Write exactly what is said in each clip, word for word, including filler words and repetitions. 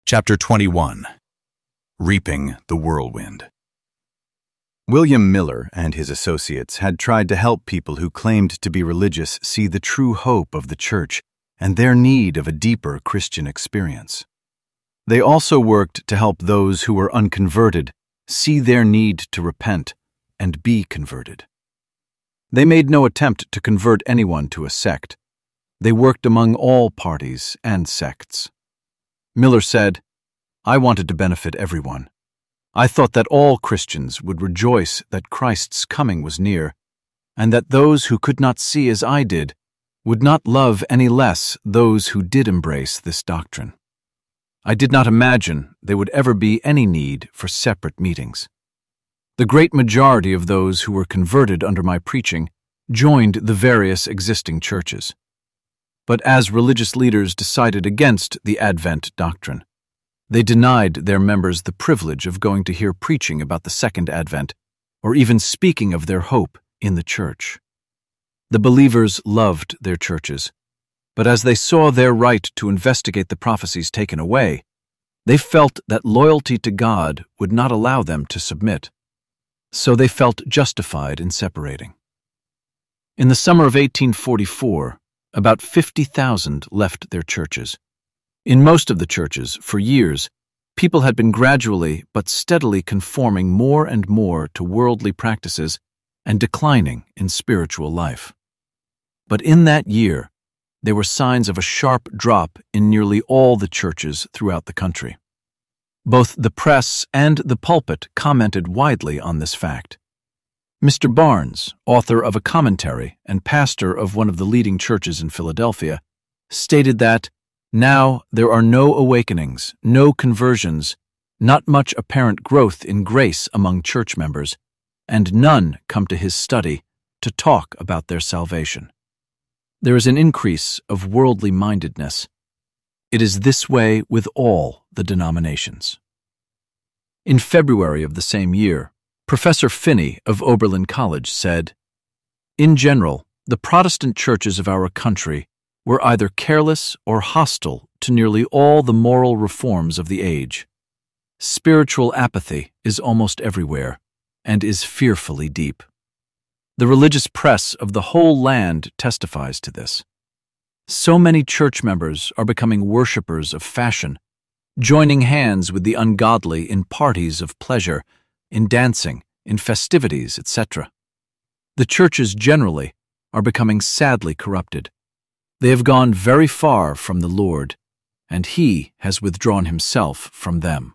Chapter twenty-one. Reaping the Whirlwind. William Miller and his associates had tried to help people who claimed to be religious see the true hope of the church and their need of a deeper Christian experience. They also worked to help those who were unconverted see their need to repent and be converted. They made no attempt to convert anyone to a sect. They worked among all parties and sects. Miller said, "I wanted to benefit everyone. I thought that all Christians would rejoice that Christ's coming was near, and that those who could not see as I did would not love any less those who did embrace this doctrine. I did not imagine there would ever be any need for separate meetings. The great majority of those who were converted under my preaching joined the various existing churches. But as religious leaders decided against the Advent doctrine, they denied their members the privilege of going to hear preaching about the second Advent, or even speaking of their hope in the church. The believers loved their churches, but as they saw their right to investigate the prophecies taken away, they felt that loyalty to God would not allow them to submit. So they felt justified in separating. In the summer of eighteen forty-four, about fifty thousand left their churches. In most of the churches, for years, people had been gradually but steadily conforming more and more to worldly practices and declining in spiritual life. But in that year, there were signs of a sharp drop in nearly all the churches throughout the country. Both the press and the pulpit commented widely on this fact. Mister Barnes, author of a commentary and pastor of one of the leading churches in Philadelphia, stated that, "Now there are no awakenings, no conversions, not much apparent growth in grace among church members, and none come to his study to talk about their salvation. There is an increase of worldly mindedness. It is this way with all the denominations." In February of the same year, Professor Finney of Oberlin College said, "In general, the Protestant churches of our country were either careless or hostile to nearly all the moral reforms of the age. Spiritual apathy is almost everywhere, and is fearfully deep. The religious press of the whole land testifies to this. So many church members are becoming worshippers of fashion, joining hands with the ungodly in parties of pleasure, in dancing, in festivities, et cetera. The churches generally are becoming sadly corrupted. They have gone very far from the Lord, and He has withdrawn Himself from them."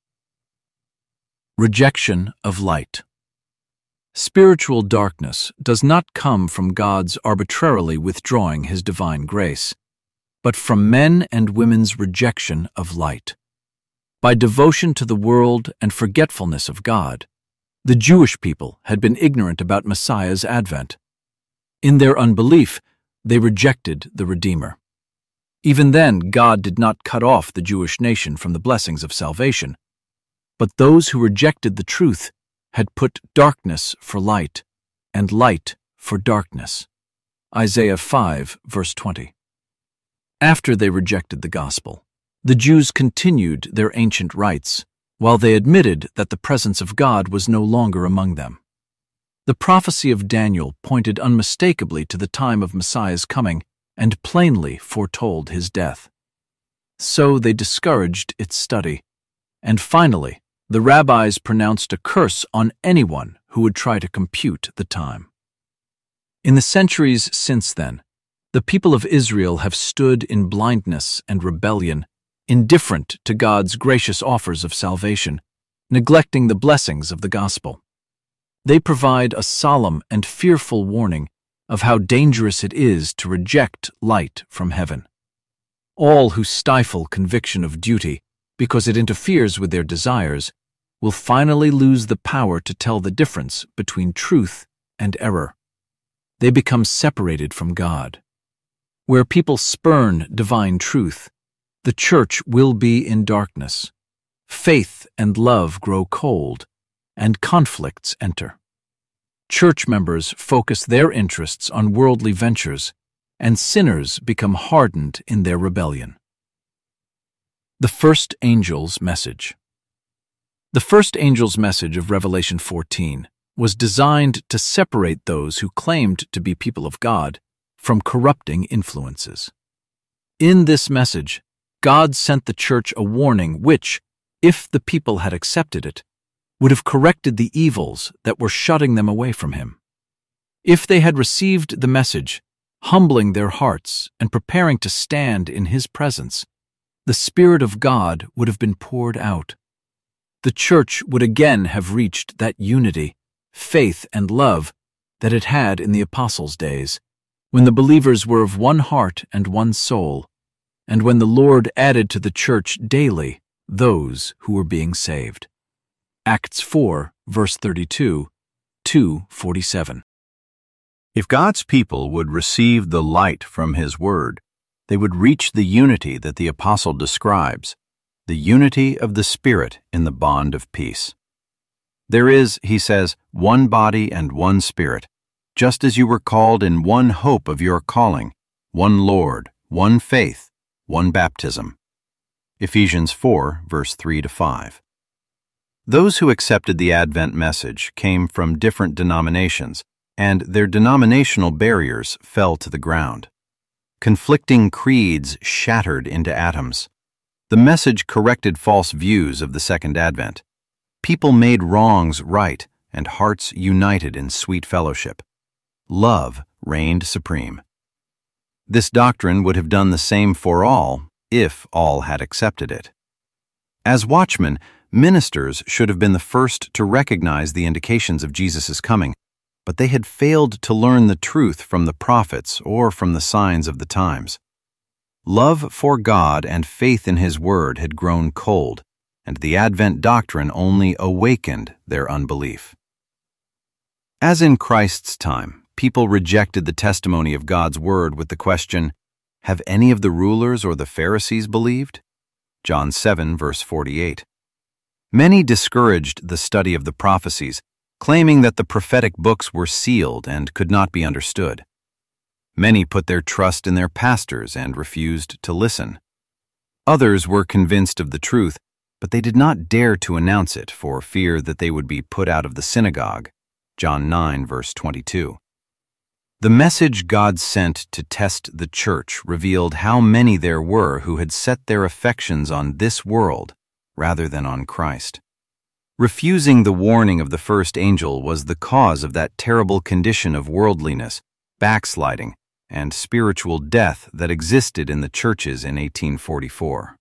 Rejection of light. Spiritual darkness does not come from God's arbitrarily withdrawing His divine grace, but from men and women's rejection of light. By devotion to the world and forgetfulness of God, the Jewish people had been ignorant about Messiah's advent. In their unbelief, they rejected the Redeemer. Even then, God did not cut off the Jewish nation from the blessings of salvation, but those who rejected the truth had put darkness for light and light for darkness. Isaiah five, verse twenty. After they rejected the gospel, the Jews continued their ancient rites, while they admitted that the presence of God was no longer among them. The prophecy of Daniel pointed unmistakably to the time of Messiah's coming and plainly foretold his death. So they discouraged its study, and finally, the rabbis pronounced a curse on anyone who would try to compute the time. In the centuries since then, the people of Israel have stood in blindness and rebellion, indifferent to God's gracious offers of salvation, neglecting the blessings of the gospel. They provide a solemn and fearful warning of how dangerous it is to reject light from heaven. All who stifle conviction of duty because it interferes with their desires will finally lose the power to tell the difference between truth and error. They become separated from God. Where people spurn divine truth, the church will be in darkness. Faith and love grow cold, and conflicts enter. Church members focus their interests on worldly ventures, and sinners become hardened in their rebellion. The first angel's message. The first angel's message of Revelation fourteen was designed to separate those who claimed to be people of God from corrupting influences. In this message, God sent the church a warning which, if the people had accepted it, would have corrected the evils that were shutting them away from Him. If they had received the message, humbling their hearts and preparing to stand in His presence, the Spirit of God would have been poured out. The church would again have reached that unity, faith, and love that it had in the apostles' days, when the believers were of one heart and one soul, and when the Lord added to the church daily those who were being saved. Acts four, verse thirty-two, two forty-seven. If God's people would receive the light from His Word, they would reach the unity that the apostle describes, the unity of the Spirit in the bond of peace. There is, he says, one body and one Spirit, just as you were called in one hope of your calling, one Lord, one faith, one baptism. Ephesians four, verse three to five. Those who accepted the Advent message came from different denominations, and their denominational barriers fell to the ground. Conflicting creeds shattered into atoms. The message corrected false views of the Second Advent. People made wrongs right, and hearts united in sweet fellowship. Love reigned supreme. This doctrine would have done the same for all, if all had accepted it. As watchmen, ministers should have been the first to recognize the indications of Jesus' coming, but they had failed to learn the truth from the prophets or from the signs of the times. Love for God and faith in His Word had grown cold, and the Advent doctrine only awakened their unbelief. As in Christ's time, people rejected the testimony of God's Word with the question, "Have any of the rulers or the Pharisees believed?" John seven, verse forty-eight. Many discouraged the study of the prophecies, claiming that the prophetic books were sealed and could not be understood. Many put their trust in their pastors and refused to listen. Others were convinced of the truth, but they did not dare to announce it for fear that they would be put out of the synagogue. John nine, verse twenty-two. The message God sent to test the church revealed how many there were who had set their affections on this world rather than on Christ. Refusing the warning of the first angel was the cause of that terrible condition of worldliness, backsliding, and spiritual death that existed in the churches in eighteen forty-four.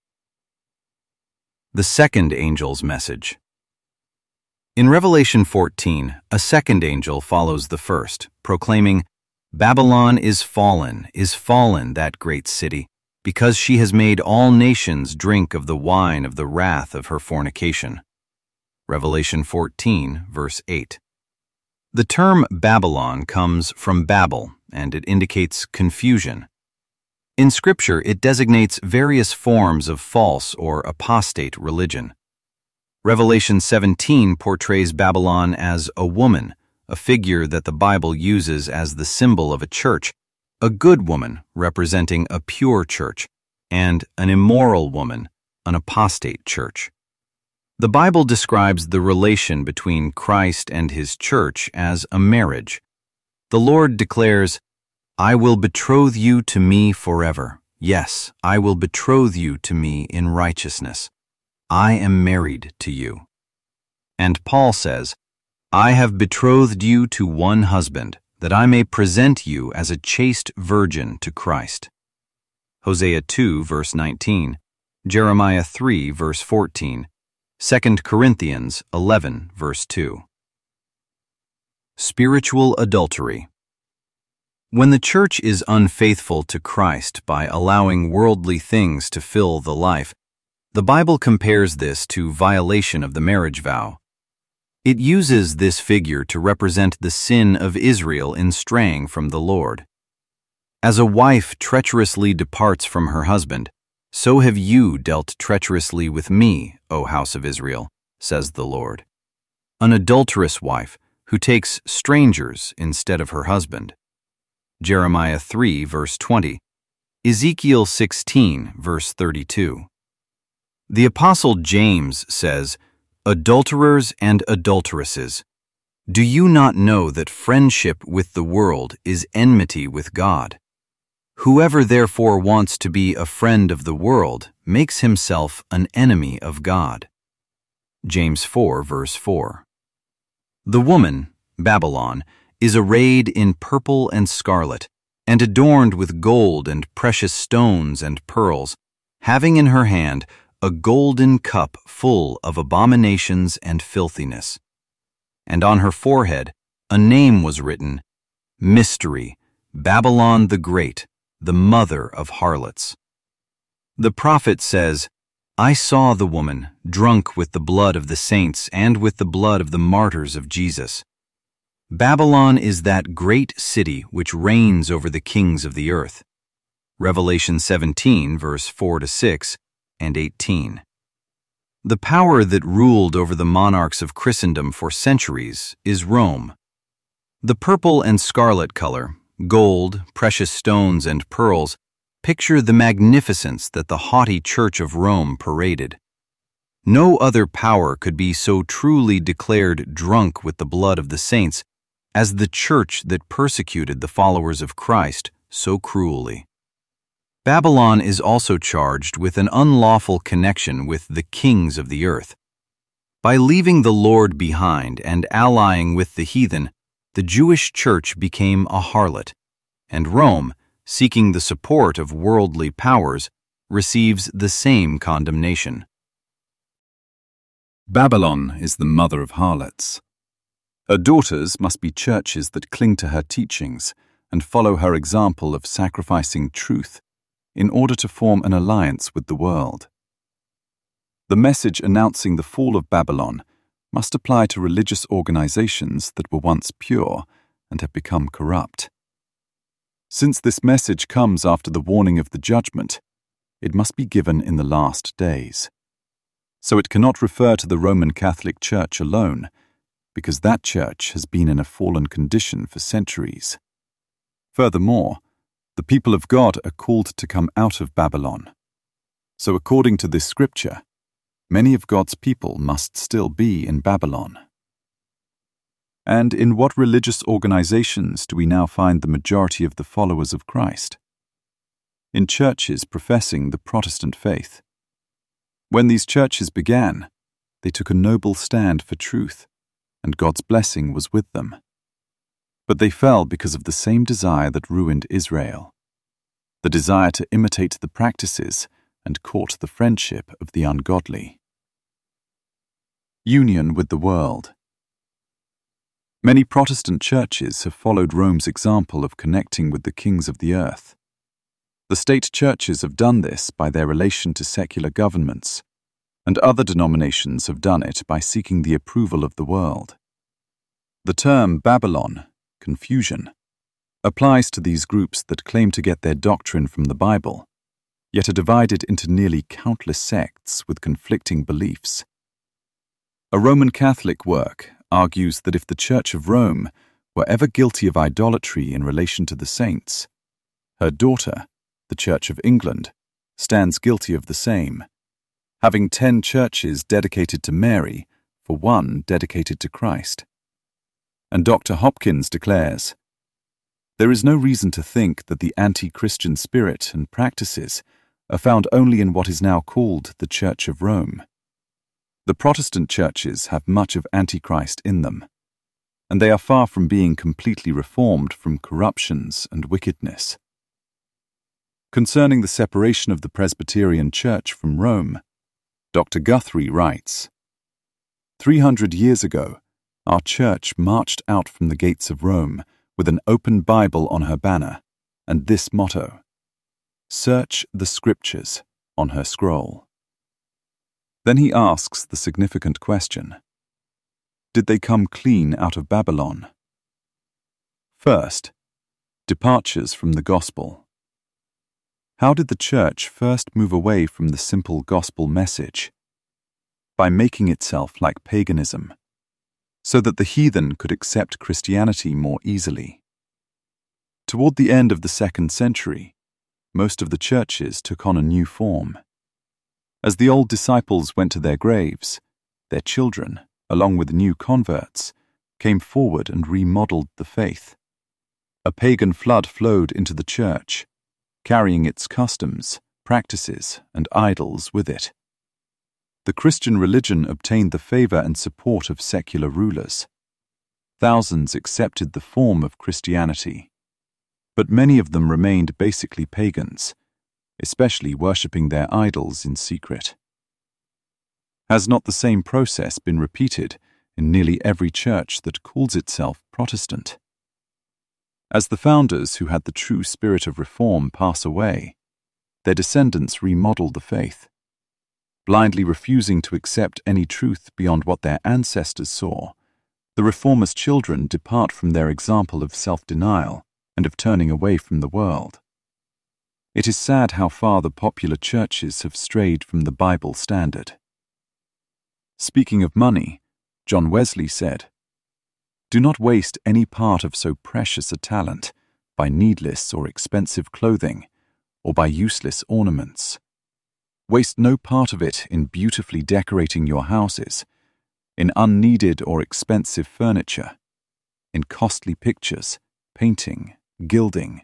The second angel's message. In Revelation fourteen, a second angel follows the first, proclaiming, "Babylon is fallen, is fallen, that great city, because she has made all nations drink of the wine of the wrath of her fornication." Revelation fourteen, verse eight. The term Babylon comes from Babel, and it indicates confusion. In Scripture, it designates various forms of false or apostate religion. Revelation seventeen portrays Babylon as a woman, a figure that the Bible uses as the symbol of a church, a good woman representing a pure church, and an immoral woman, an apostate church. The Bible describes the relation between Christ and His church as a marriage. The Lord declares, "I will betroth you to me forever. Yes, I will betroth you to me in righteousness. I am married to you." And Paul says, "I have betrothed you to one husband, that I may present you as a chaste virgin to Christ." Hosea two, verse nineteen, Jeremiah three, verse fourteen, Second Corinthians eleven, verse two. Spiritual adultery. When the church is unfaithful to Christ by allowing worldly things to fill the life, the Bible compares this to violation of the marriage vow. It uses this figure to represent the sin of Israel in straying from the Lord. As a wife treacherously departs from her husband, so have you dealt treacherously with me, O house of Israel, says the Lord. An adulterous wife who takes strangers instead of her husband. Jeremiah three, verse twenty, Ezekiel sixteen, verse thirty-two. The Apostle James says, "Adulterers and adulteresses, do you not know that friendship with the world is enmity with God? Whoever therefore wants to be a friend of the world makes himself an enemy of God." James four, verse four. The woman, Babylon, is arrayed in purple and scarlet, and adorned with gold and precious stones and pearls, having in her hand a golden cup full of abominations and filthiness. And on her forehead a name was written, Mystery, Babylon the Great, the mother of harlots. The prophet says, "I saw the woman drunk with the blood of the saints and with the blood of the martyrs of Jesus." Babylon is that great city which reigns over the kings of the earth. Revelation seventeen, verse four to six and eighteen. The power that ruled over the monarchs of Christendom for centuries is Rome. The purple and scarlet color, gold, precious stones, and pearls picture the magnificence that the haughty Church of Rome paraded. No other power could be so truly declared drunk with the blood of the saints as the church that persecuted the followers of Christ so cruelly. Babylon is also charged with an unlawful connection with the kings of the earth. By leaving the Lord behind and allying with the heathen, the Jewish church became a harlot, and Rome, seeking the support of worldly powers, receives the same condemnation. Babylon is the mother of harlots. Her daughters must be churches that cling to her teachings and follow her example of sacrificing truth in order to form an alliance with the world. The message announcing the fall of Babylon must apply to religious organizations that were once pure and have become corrupt. Since this message comes after the warning of the judgment, it must be given in the last days. So it cannot refer to the Roman Catholic Church alone, because that church has been in a fallen condition for centuries. Furthermore, the people of God are called to come out of Babylon. So according to this scripture, many of God's people must still be in Babylon. And in what religious organizations do we now find the majority of the followers of Christ? In churches professing the Protestant faith. When these churches began, they took a noble stand for truth, and God's blessing was with them. But they fell because of the same desire that ruined Israel, the desire to imitate the practices and court the friendship of the ungodly. Union with the world. Many Protestant churches have followed Rome's example of connecting with the kings of the earth. The state churches have done this by their relation to secular governments, and other denominations have done it by seeking the approval of the world. The term Babylon, confusion, applies to these groups that claim to get their doctrine from the Bible, yet are divided into nearly countless sects with conflicting beliefs. A Roman Catholic work argues that if the Church of Rome were ever guilty of idolatry in relation to the saints, her daughter, the Church of England, stands guilty of the same, having ten churches dedicated to Mary for one dedicated to Christ. And Doctor Hopkins declares, "There is no reason to think that the anti-Christian spirit and practices are found only in what is now called the Church of Rome. The Protestant churches have much of Antichrist in them, and they are far from being completely reformed from corruptions and wickedness." Concerning the separation of the Presbyterian Church from Rome, Doctor Guthrie writes, Three hundred years ago, our church marched out from the gates of Rome with an open Bible on her banner and this motto, "Search the Scriptures," on her scroll. Then he asks the significant question, did they come clean out of Babylon? First, departures from the gospel. How did the church first move away from the simple gospel message? By making itself like paganism, so that the heathen could accept Christianity more easily. Toward the end of the second century, most of the churches took on a new form. As the old disciples went to their graves, their children, along with new converts, came forward and remodeled the faith. A pagan flood flowed into the church, carrying its customs, practices, and idols with it. The Christian religion obtained the favor and support of secular rulers. Thousands accepted the form of Christianity, but many of them remained basically pagans, especially worshipping their idols in secret. Has not the same process been repeated in nearly every church that calls itself Protestant? As the founders who had the true spirit of reform pass away, their descendants remodel the faith, blindly refusing to accept any truth beyond what their ancestors saw. The reformers' children depart from their example of self-denial and of turning away from the world. It is sad how far the popular churches have strayed from the Bible standard. Speaking of money, John Wesley said, "Do not waste any part of so precious a talent by needless or expensive clothing, or by useless ornaments. Waste no part of it in beautifully decorating your houses, in unneeded or expensive furniture, in costly pictures, painting, gilding.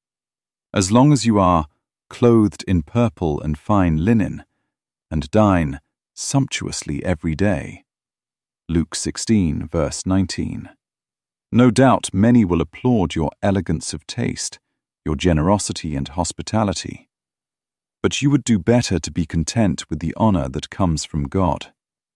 As long as you are clothed in purple and fine linen, and dine sumptuously every day." Luke sixteen, verse nineteen. No doubt many will applaud your elegance of taste, your generosity and hospitality, but you would do better to be content with the honor that comes from God.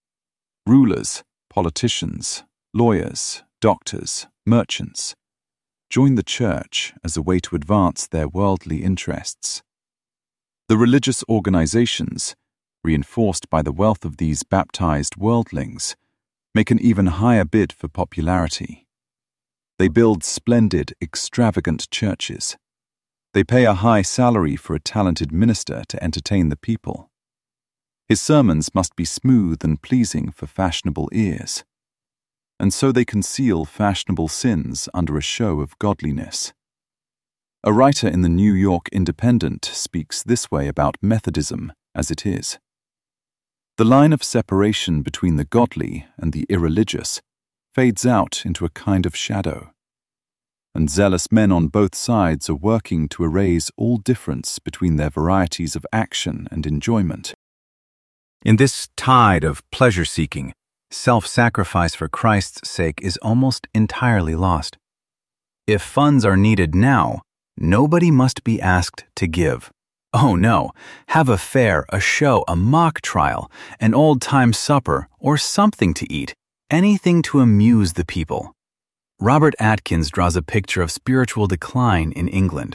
Rulers, politicians, lawyers, doctors, merchants, join the church as a way to advance their worldly interests. The religious organizations, reinforced by the wealth of these baptized worldlings, make an even higher bid for popularity. They build splendid, extravagant churches. They pay a high salary for a talented minister to entertain the people. His sermons must be smooth and pleasing for fashionable ears, and so they conceal fashionable sins under a show of godliness. A writer in the New York Independent speaks this way about Methodism as it is. The line of separation between the godly and the irreligious fades out into a kind of shadow, and zealous men on both sides are working to erase all difference between their varieties of action and enjoyment. In this tide of pleasure-seeking, self-sacrifice for Christ's sake is almost entirely lost. If funds are needed now, nobody must be asked to give. Oh no, have a fair, a show, a mock trial, an old-time supper, or something to eat, anything to amuse the people. Robert Atkins draws a picture of spiritual decline in England.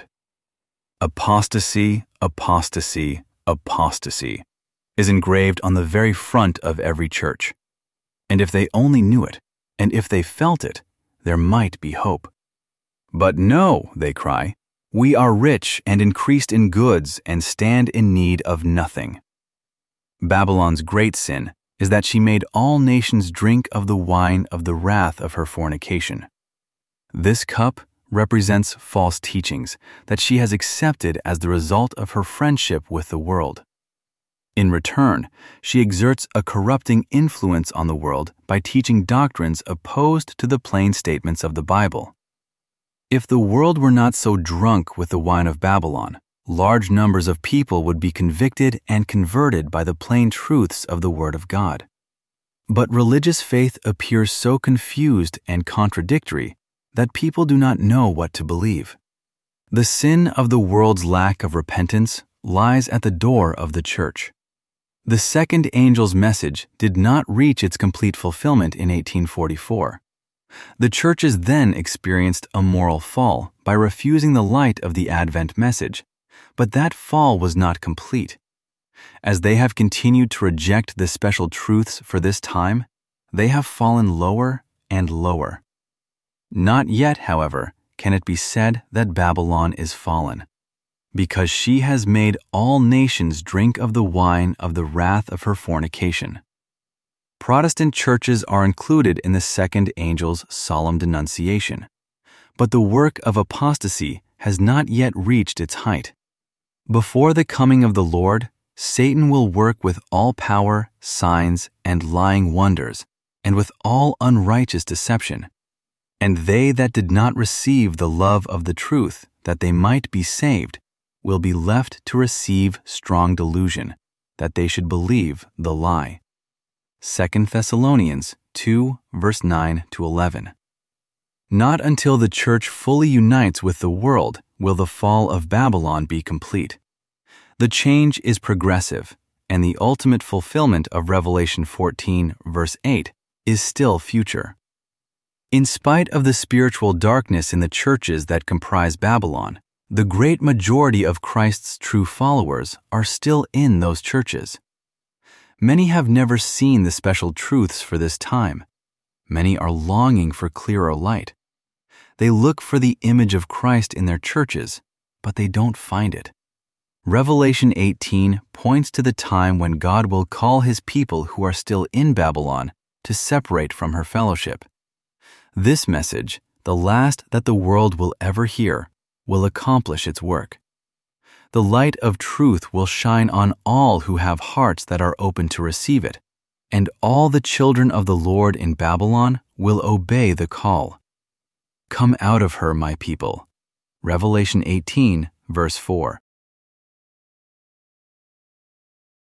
Apostasy, apostasy, apostasy is engraved on the very front of every church. And if they only knew it, and if they felt it, there might be hope. But no, they cry, we are rich and increased in goods and stand in need of nothing. Babylon's great sin is that she made all nations drink of the wine of the wrath of her fornication. This cup represents false teachings that she has accepted as the result of her friendship with the world. In return, she exerts a corrupting influence on the world by teaching doctrines opposed to the plain statements of the Bible. If the world were not so drunk with the wine of Babylon, large numbers of people would be convicted and converted by the plain truths of the Word of God. But religious faith appears so confused and contradictory that people do not know what to believe. The sin of the world's lack of repentance lies at the door of the church. The second angel's message did not reach its complete fulfillment in eighteen forty-four. The churches then experienced a moral fall by refusing the light of the Advent message, but that fall was not complete. As they have continued to reject the special truths for this time, they have fallen lower and lower. Not yet, however, can it be said that Babylon is fallen, because she has made all nations drink of the wine of the wrath of her fornication. Protestant churches are included in the second angel's solemn denunciation, but the work of apostasy has not yet reached its height. Before the coming of the Lord, Satan will work with all power, signs, and lying wonders, and with all unrighteous deception. And they that did not receive the love of the truth, that they might be saved, will be left to receive strong delusion, that they should believe the lie. Second Thessalonians two, verse nine to eleven. Not until the church fully unites with the world will the fall of Babylon be complete. The change is progressive, and the ultimate fulfillment of Revelation fourteen, verse eight, is still future. In spite of the spiritual darkness in the churches that comprise Babylon, the great majority of Christ's true followers are still in those churches. Many have never seen the special truths for this time. Many are longing for clearer light. They look for the image of Christ in their churches, but they don't find it. Revelation eighteen points to the time when God will call his people who are still in Babylon to separate from her fellowship. This message, the last that the world will ever hear, will accomplish its work. The light of truth will shine on all who have hearts that are open to receive it, and all the children of the Lord in Babylon will obey the call. Come out of her, my people. Revelation eighteen, verse four.